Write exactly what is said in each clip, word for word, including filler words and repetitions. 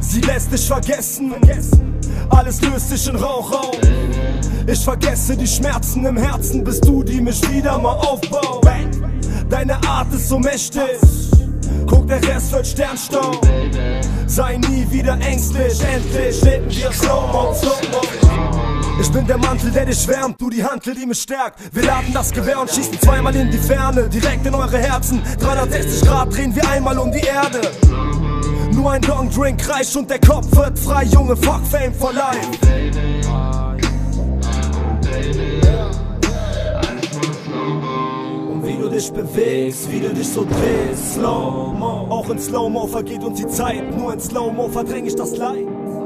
Sie lässt dich vergessen, alles löst sich in Rauch auf. Ich vergesse die Schmerzen im Herzen, bis du die mich wieder mal aufbaust. Deine Art ist so mächtig, guck, der Rest wird Sternstaub. Sei nie wieder ängstlich, endlich leben wir Slow-Mo, Slow-Mo. Ich bin der Mantel, der dich wärmt, du die Hantel, die mich stärkt. Wir laden das Gewehr und schießen zweimal in die Ferne, direkt in eure Herzen. dreihundertsechzig Grad drehen wir einmal um die Erde. Nur ein Longdrink reicht und der Kopf wird frei, Junge, fuck Fame for life. Und wie du dich bewegst, wie du dich so drehst, Slow-Mo. Auch in Slow-Mo vergeht uns die Zeit, nur in Slow-Mo verdräng ich das Leid.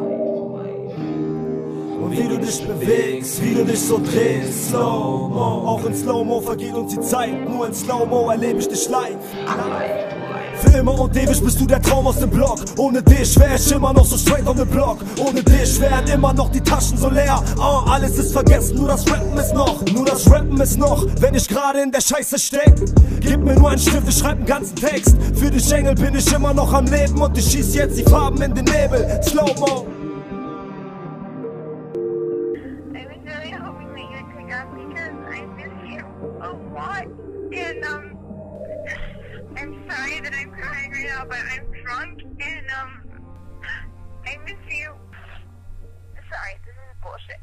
Und wie du dich bewegst, wie du dich so drehst, Slow-Mo. Auch in Slow-Mo vergeht uns die Zeit, nur in Slow-Mo erlebe ich dich live. Für immer und ewig bist du der Traum aus dem Block. Ohne dich wär ich immer noch so straight on the block. Ohne dich wären immer noch die Taschen so leer. Oh, alles ist vergessen, nur das Rappen ist noch. Nur das Rappen ist noch, wenn ich gerade in der Scheiße steck. Gib mir nur einen Stift, ich schreib einen ganzen Text. Für dich Engel bin ich immer noch am Leben und ich schieß jetzt die Farben in den Nebel. Slow-Mo. And um, I'm sorry that I'm crying right now, but I'm drunk and um, I miss you. Sorry, this is bullshit.